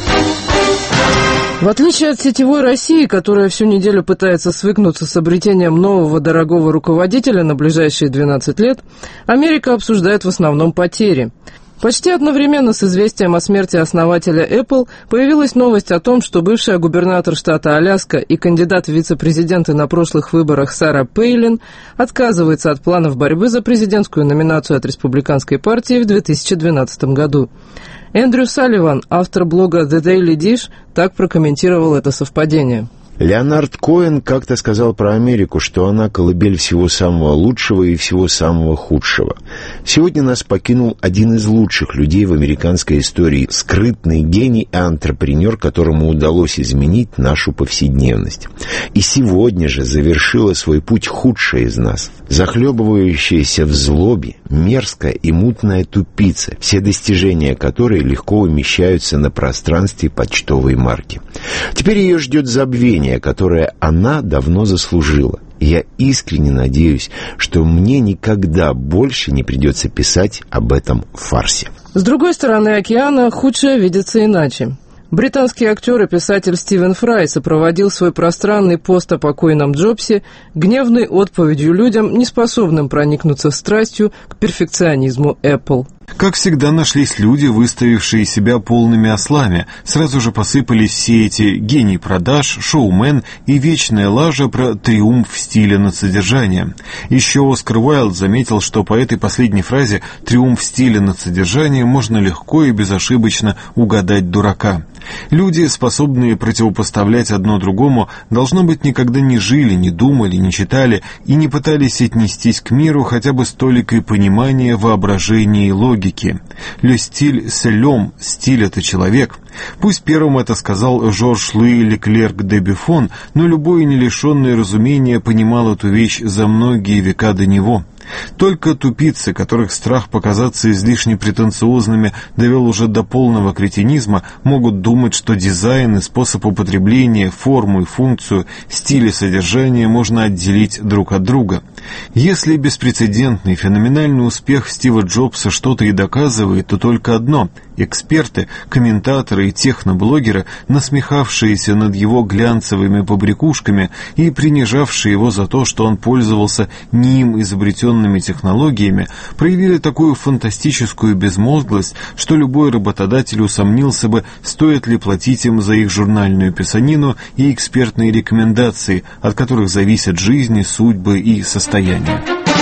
В отличие от сетевой России, которая всю неделю пытается свыкнуться с обретением нового дорогого руководителя на ближайшие 12 лет, Америка обсуждает в основном потери. Почти одновременно с известием о смерти основателя Apple появилась новость о том, что бывшая губернатор штата Аляска и кандидат в вице-президенты на прошлых выборах Сара Пейлин отказывается от планов борьбы за президентскую номинацию от республиканской партии в 2012 году. Эндрю Салливан, автор блога The Daily Dish, так прокомментировал это совпадение. Леонард Коэн как-то сказал про Америку, что она колыбель всего самого лучшего и всего самого худшего. Сегодня нас покинул один из лучших людей в американской истории, скрытный гений и антрепренер, которому удалось изменить нашу повседневность. И сегодня же завершила свой путь худшая из нас, захлебывающаяся в злобе, мерзкая и мутная тупица, все достижения которой легко умещаются на пространстве почтовой марки. Теперь ее ждет забвение, которое она давно заслужила. И я искренне надеюсь, что мне никогда больше не придется писать об этом фарсе. С другой стороны океана худшее видится иначе. Британский актер и писатель Стивен Фрай сопроводил свой пространный пост о покойном Джобсе гневной отповедью людям, не способным проникнуться страстью к перфекционизму Apple. Как всегда, нашлись люди, выставившие себя полными ослами. Сразу же посыпались все эти гений продаж, шоумен и вечная лажа про триумф стиля над содержанием. Еще Оскар Уайлд заметил, что по этой последней фразе «триумф стиля над содержанием» можно легко и безошибочно угадать дурака. Люди, способные противопоставлять одно другому, должно быть, никогда не жили, не думали, не читали и не пытались отнестись к миру хотя бы с толикой понимания, воображения и логики. «Le style, c'est l'homme», стиль — это человек. Пусть первым это сказал Жорж Луи Леклерк де Бюфон, но любой не лишенный разумения понимал эту вещь за многие века до него. Только тупицы, которых страх показаться излишне претенциозными довел уже до полного кретинизма, могут думать, что дизайн и способ употребления, форму и функцию, стиль и содержание можно отделить друг от друга. Если беспрецедентный, феноменальный успех Стива Джобса что-то и доказывает, то только одно – эксперты, комментаторы и техноблогеры, насмехавшиеся над его глянцевыми побрякушками и принижавшие его за то, что он пользовался не им изобретенными технологиями, проявили такую фантастическую безмозглость, что любой работодатель усомнился бы, стоит ли платить им за их журнальную писанину и экспертные рекомендации, от которых зависят жизни, судьбы и состояние.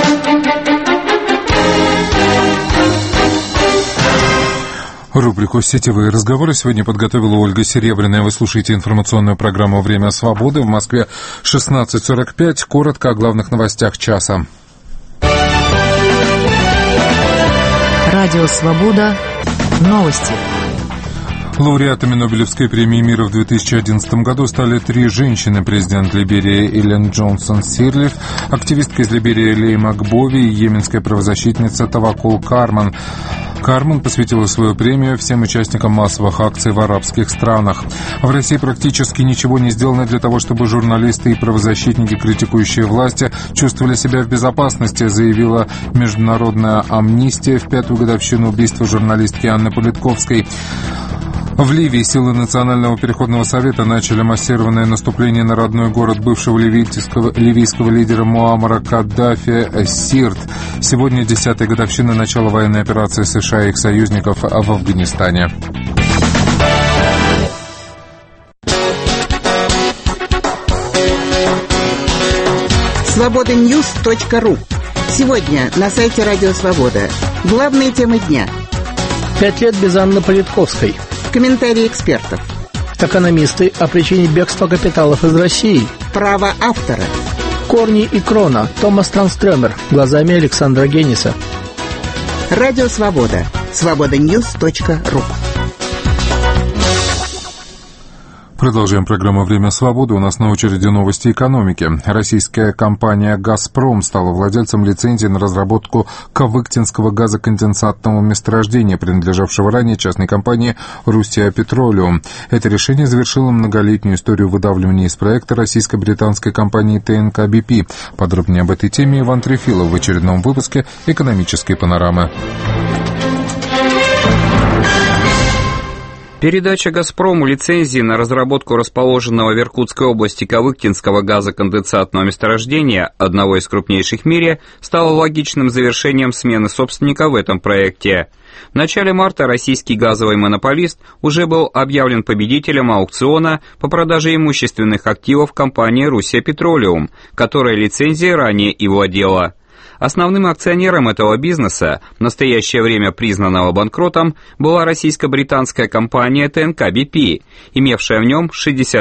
Рубрику «Сетевые разговоры» сегодня подготовила Ольга Серебряная. Вы слушаете информационную программу «Время свободы». В Москве 16:45. Коротко о главных новостях часа. Радио «Свобода». Новости. Лауреатами Нобелевской премии мира в 2011 году стали 3 женщины: президент Либерии Эллен Джонсон Сирлиф, активистка из Либерии Лейма Гбови и йеменская правозащитница Тавакул Карман. Карман посвятила свою премию всем участникам массовых акций в арабских странах. В России практически ничего не сделано для того, чтобы журналисты и правозащитники, критикующие власти, чувствовали себя в безопасности, заявила Международная амнистия в 5-ю годовщину убийства журналистки Анны Политковской. В Ливии силы Национального переходного совета начали массированное наступление на родной город бывшего ливийского лидера Муаммара Каддафи Сирт. Сегодня 10-я годовщина начала военной операции США и их союзников в Афганистане. Свобода-Ньюс.ру. Сегодня на сайте Радио Свобода. Главные темы дня. 5 лет без Анны Политковской. Комментарии экспертов. Экономисты о причине бегства капиталов из России. Право автора. Корни и крона. Томас Транстрёмер. Глазами Александра Генниса. Радио Свобода. Свобода-Ньюс.ру. Продолжаем программу «Время свободы». У нас на очереди новости экономики. Российская компания «Газпром» стала владельцем лицензии на разработку кавыктинского газоконденсатного месторождения, принадлежавшего ранее частной компании «Руссия Петролиум». Это решение завершило многолетнюю историю выдавливания из проекта российско-британской компании ТНК BP. Подробнее об этой теме Иван Трефилов в очередном выпуске «Экономической панорамы». Передача «Газпрому» лицензии на разработку расположенного в Иркутской области Кавыктинского газоконденсатного месторождения, одного из крупнейших в мире, стала логичным завершением смены собственника в этом проекте. В начале марта российский газовый монополист уже был объявлен победителем аукциона по продаже имущественных активов компании «Руссия Петролиум», которая лицензией ранее и владела. Основным акционером этого бизнеса, в настоящее время признанного банкротом, была российско-британская компания ТНК BP, имевшая в нем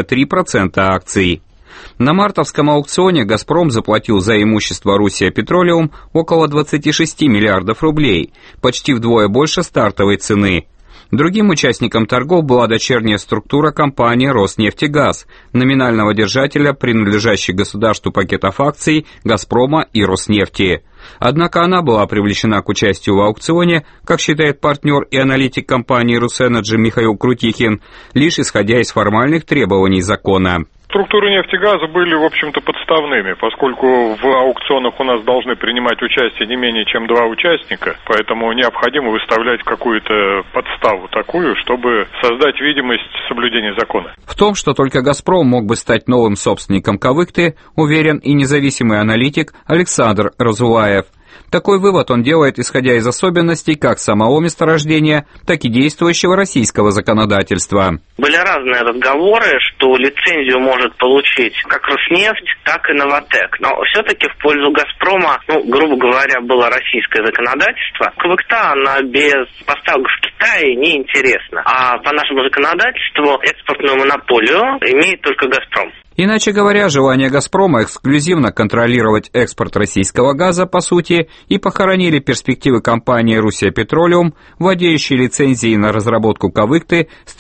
63% акций. На мартовском аукционе «Газпром» заплатил за имущество «Руссия Петролиум» около 26 миллиардов рублей, почти вдвое больше стартовой цены. Другим участником торгов была дочерняя структура компании «Роснефтегаз», номинального держателя, принадлежащей государству пакетов акций «Газпрома» и «Роснефти». Однако она была привлечена к участию в аукционе, как считает партнер и аналитик компании «Русэнерджи» Михаил Крутихин, лишь исходя из формальных требований закона. Структуры нефтегаза были, в общем-то, подставными, поскольку в аукционах у нас должны принимать участие не менее чем 2 участника, поэтому необходимо выставлять какую-то подставу такую, чтобы создать видимость соблюдения закона. В том, что только «Газпром» мог бы стать новым собственником Кавыкты, уверен и независимый аналитик Александр Разуваев. Такой вывод он делает, исходя из особенностей как самого месторождения, так и действующего российского законодательства. Были разные разговоры, что лицензию может получить как Роснефть, так и Новатэк. Но все-таки в пользу «Газпрома», грубо говоря, было российское законодательство. Кавыкта, она без поставок в Китае неинтересна. А по нашему законодательству экспортную монополию имеет только «Газпром». Иначе говоря, желание «Газпрома» эксклюзивно контролировать экспорт российского газа, по сути, и похоронили перспективы компании «Руссия Петролиум», владеющей лицензией на разработку Кавыкты с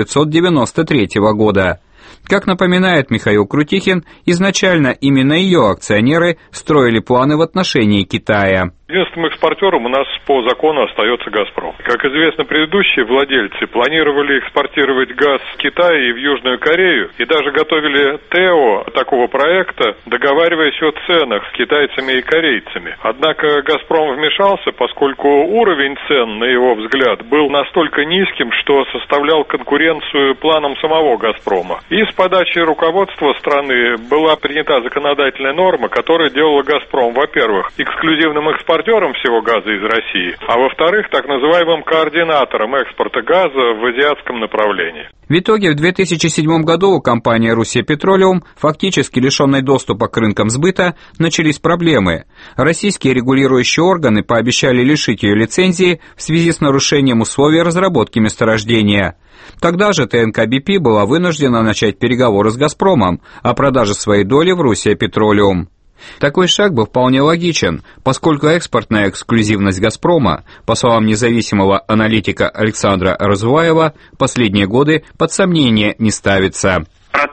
1993 года. Как напоминает Михаил Крутихин, изначально именно ее акционеры строили планы в отношении Китая. Единственным экспортером у нас по закону остается «Газпром». Как известно, предыдущие владельцы планировали экспортировать газ в Китай и в Южную Корею, и даже готовили ТЭО такого проекта, договариваясь о ценах с китайцами и корейцами. Однако «Газпром» вмешался, поскольку уровень цен, на его взгляд, был настолько низким, что составлял конкуренцию планам самого «Газпрома». И с подачи руководства страны была принята законодательная норма, которая делала «Газпром», во-первых, эксклюзивным экспортером всего газа из России, а во-вторых, так называемым координатором экспорта газа в азиатском направлении. В итоге в 2007 году у компании «Руссия Петролиум», фактически лишенной доступа к рынкам сбыта, начались проблемы. Российские регулирующие органы пообещали лишить ее лицензии в связи с нарушением условий разработки месторождения. Тогда же ТНК BP была вынуждена начать переговоры с «Газпромом» о продаже своей доли в «Руссия Петролиум». Такой шаг был вполне логичен, поскольку экспортная эксклюзивность «Газпрома», по словам независимого аналитика Александра Разуваева, в последние годы под сомнение не ставится. Про то,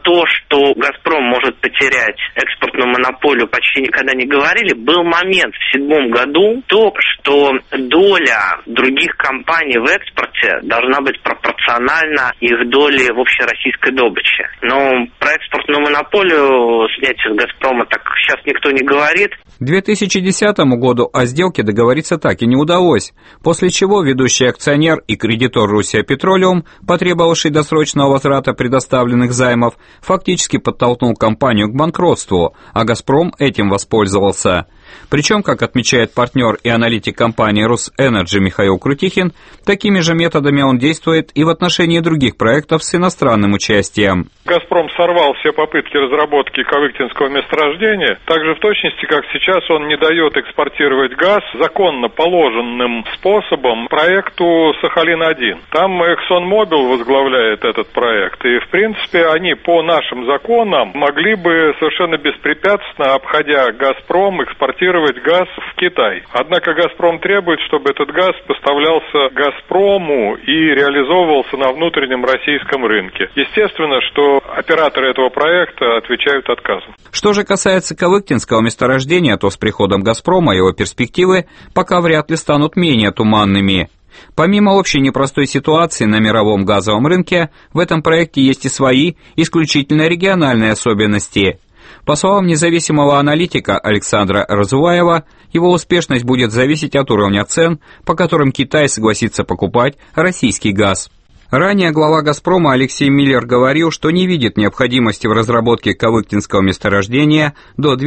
что «Газпром» может потерять экспортную монополию, почти никогда не говорили. Был момент в 2007 году, что доля других компаний в экспорте должна быть пропорциональна их доле в общероссийской добыче. Но про экспортную монополию снятие с «Газпрома» так сейчас никто не говорит. К 2010 году о сделке договориться так и не удалось, после чего ведущий акционер и кредитор «Руссия Петролиум», потребовавший досрочного возврата предоставленных займов, фактически подтолкнул компанию к банкротству, а «Газпром» этим воспользовался. Причем, как отмечает партнер и аналитик компании «Русэнерджи» Михаил Крутихин, такими же методами он действует и в отношении других проектов с иностранным участием. «Газпром» сорвал все попытки разработки Ковыктинского месторождения, также в точности, как сейчас он не дает экспортировать газ законно положенным способом проекту «Сахалин-1». Там ExxonMobil возглавляет этот проект, и, в принципе, они по нашим законам могли бы совершенно беспрепятственно, обходя «Газпром», экспортировать газ в Китай. Однако «Газпром» требует, чтобы этот газ поставлялся «Газпрому» и реализовывался на внутреннем российском рынке. Естественно, что операторы этого проекта отвечают отказом. Что же касается Ковыктинского месторождения, то с приходом «Газпрома» его перспективы пока вряд ли станут менее туманными. Помимо общей непростой ситуации на мировом газовом рынке, в этом проекте есть и свои, исключительно региональные особенности. По словам независимого аналитика Александра Разуваева, его успешность будет зависеть от уровня цен, по которым Китай согласится покупать российский газ. Ранее глава «Газпрома» Алексей Миллер говорил, что не видит необходимости в разработке Ковыктинского месторождения до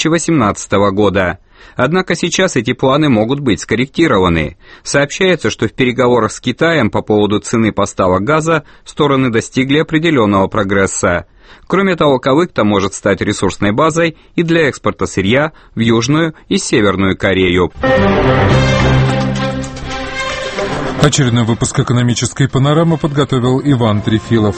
2018 года. Однако сейчас эти планы могут быть скорректированы. Сообщается, что в переговорах с Китаем по поводу цены поставок газа стороны достигли определенного прогресса. Кроме того, Ковыкта может стать ресурсной базой и для экспорта сырья в Южную и Северную Корею. Очередной выпуск «Экономической панорамы» подготовил Иван Трефилов.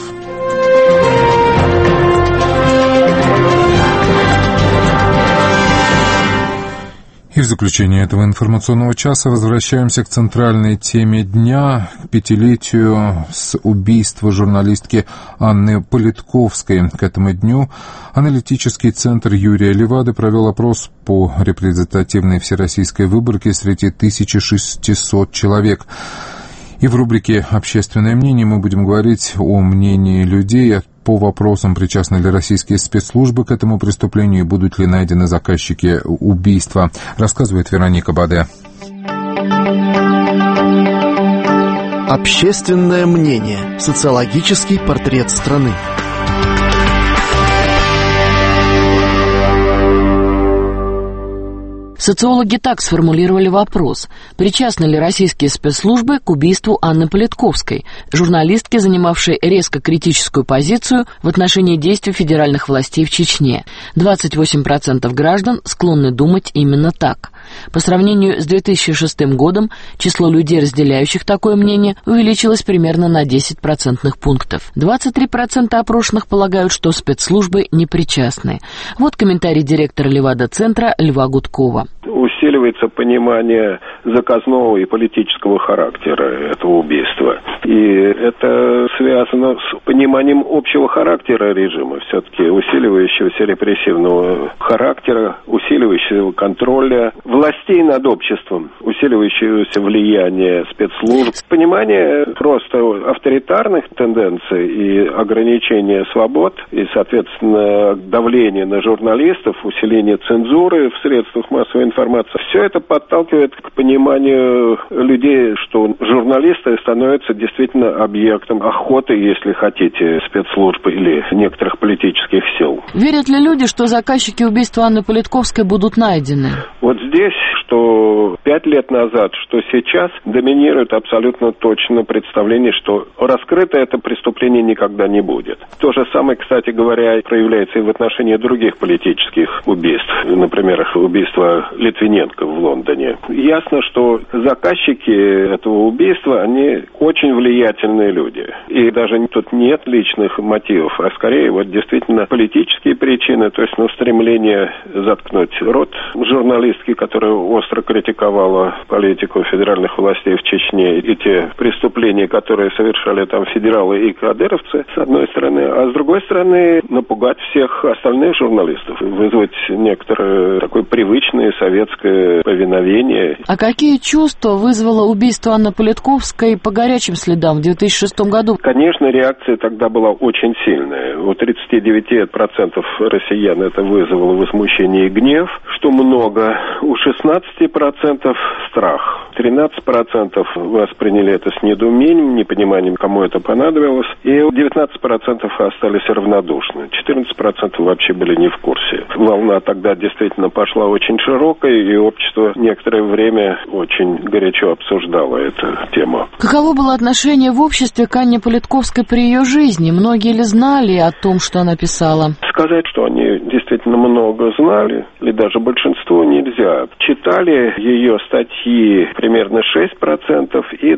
И в заключение этого информационного часа возвращаемся к центральной теме дня, к пятилетию с убийства журналистки Анны Политковской. К этому дню аналитический центр Юрия Левады провел опрос по репрезентативной всероссийской выборке среди 1600 человек. И в рубрике «Общественное мнение» мы будем говорить о мнении людей по вопросам, причастны ли российские спецслужбы к этому преступлению и будут ли найдены заказчики убийства, рассказывает Вероника Баде. Общественное мнение. Социологический портрет страны. Социологи так сформулировали вопрос: причастны ли российские спецслужбы к убийству Анны Политковской, журналистки, занимавшей резко критическую позицию в отношении действий федеральных властей в Чечне. 28% граждан склонны думать именно так. По сравнению с 2006 годом число людей, разделяющих такое мнение, увеличилось примерно на 10 процентных пунктов. 23% опрошенных полагают, что спецслужбы не причастны. Вот комментарий директора Левада-центра Льва Гудкова. Усиливается понимание заказного и политического характера этого убийства. И это связано с пониманием общего характера режима, все-таки усиливающегося репрессивного характера, усиливающегося контроля властей над обществом, усиливающегося влияния спецслужб, понимание просто авторитарных тенденций и ограничения свобод, и, соответственно, давление на журналистов, усиление цензуры в средствах массовой информации. Все это подталкивает к пониманию людей, что журналисты становятся действительно объектом охоты, если хотите, спецслужб или некоторых политических сил. Верят ли люди, что заказчики убийства Анны Политковской будут найдены? Вот здесь, что 5 лет назад, что сейчас, доминирует абсолютно точно представление, что раскрыто это преступление никогда не будет. То же самое, кстати говоря, проявляется и в отношении других политических убийств. Например, убийство Литвиненко в Лондоне. Ясно, что заказчики этого убийства, они очень влиятельные люди. И даже тут нет личных мотивов, а скорее вот действительно политические причины, то есть стремление заткнуть рот журналистки, которая остро критиковала политику федеральных властей в Чечне и те преступления, которые совершали там федералы и кадыровцы, с одной стороны, а с другой стороны напугать всех остальных журналистов, вызвать некоторое такое привычное советское повиновение. А какие чувства вызвало убийство Анны Политковской по горячим следам в 2006 году? Конечно, реакция тогда была очень сильная. У 39% россиян это вызвало возмущение и гнев, что много. У 16% страх. 13% восприняли это с недоумением, непониманием, кому это понадобилось. И 19% остались равнодушны. 14% вообще были не в курсе. Волна тогда действительно пошла очень широкая, и общество некоторое время очень горячо обсуждало эту тему. Каково было отношение в обществе к Анне Политковской при ее жизни? Многие ли знали о том, что она писала? Сказать, что они действительно много знали, или даже большинство, нельзя. Читали ее статьи примерно 6%, и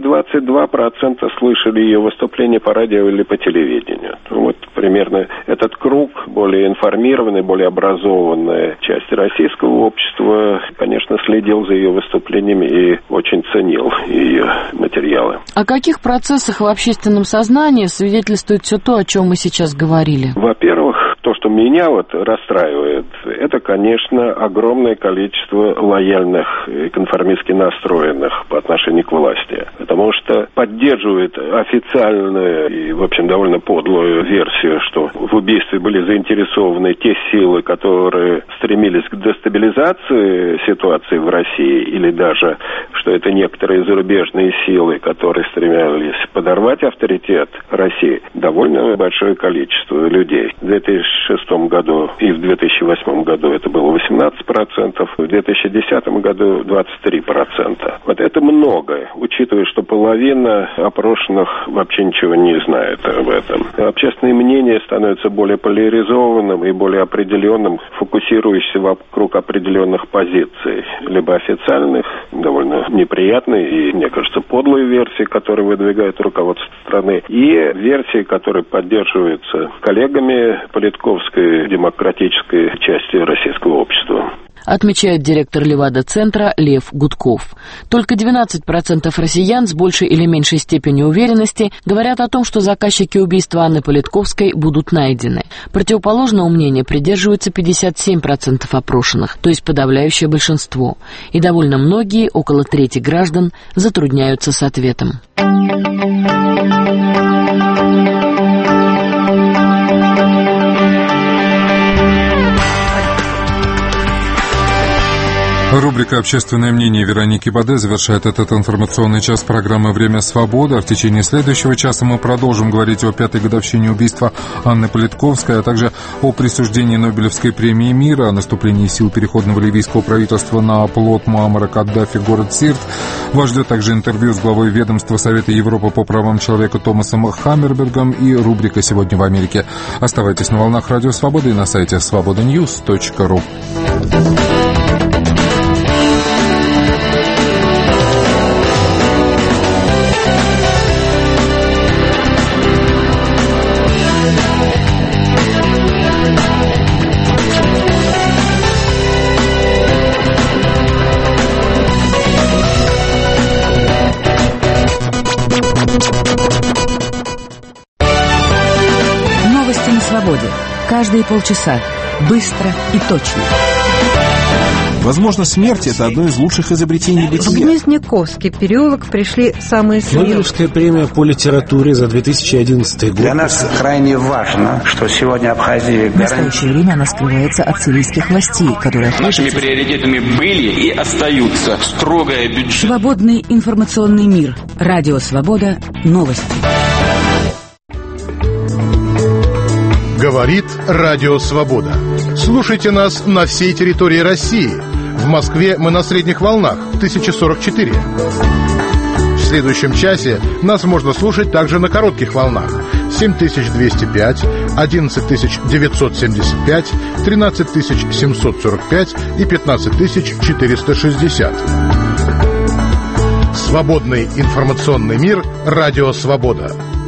22% слышали ее выступления по радио или по телевидению. Вот примерно этот круг, более информированный, более образованная часть российского общества, конечно, следил за ее выступлениями и очень ценил ее материалы. О каких процессах в общественном сознании свидетельствует все то, о чем мы сейчас говорили? Во-первых, то, что меня расстраивает, это, конечно, огромное количество лояльных и конформистски настроенных по отношению к власти. Потому что поддерживает официальную и, в общем, довольно подлую версию, что в убийстве были заинтересованы те силы, которые стремились к дестабилизации ситуации в России, или даже, что это некоторые зарубежные силы, которые стремились подорвать авторитет России. Довольно большое количество людей. В 2006 году и в 2008 году это было 18%, в 2010 году 23%. Вот это много, учитывая, что половина опрошенных вообще ничего не знает об этом. Общественное мнение становится более поляризованным и более определенным, фокусирующимся вокруг определенных позиций. Либо официальных, довольно неприятной и, мне кажется, подлой версии, которые выдвигает руководство страны, и версии, которые поддерживаются коллегами Политковской демократической части российского общества. Отмечает директор Левада-центра Лев Гудков. Только 12% россиян с большей или меньшей степенью уверенности говорят о том, что заказчики убийства Анны Политковской будут найдены. Противоположного мнения придерживаются 57% опрошенных, то есть подавляющее большинство. И довольно многие, около трети граждан, затрудняются с ответом. Рубрика «Общественное мнение» Вероники Баде завершает этот информационный час программы «Время свободы». А в течение следующего часа мы продолжим говорить о 5-й годовщине убийства Анны Политковской, а также о присуждении Нобелевской премии мира, о наступлении сил переходного ливийского правительства на оплот Муаммара Каддафи, город Сирт. Вас ждет также интервью с главой ведомства Совета Европы по правам человека Томасом Хаммербергом и рубрика «Сегодня в Америке». Оставайтесь на волнах Радио Свободы и на сайте svobodanews.ru. Новости на свободе. Каждые полчаса. Быстро и точно. Возможно, смерть – это одно из лучших изобретений бытия. В Гнездняковский переулок пришли самые смелые. Нобелевская премия по литературе за 2011 год. Для нас крайне важно, что сегодня Абхазия... В настоящее время она скрывается от сирийских властей, которые... Нашими приоритетами были и остаются строгая бюджет. Свободный информационный мир. Радио Свобода. Новости. Говорит Радио Свобода. Слушайте нас на всей территории России. В Москве мы на средних волнах 1044. В следующем часе нас можно слушать также на коротких волнах 7205, 11975, 13745 и 15460. Свободный информационный мир. Радио «Свобода».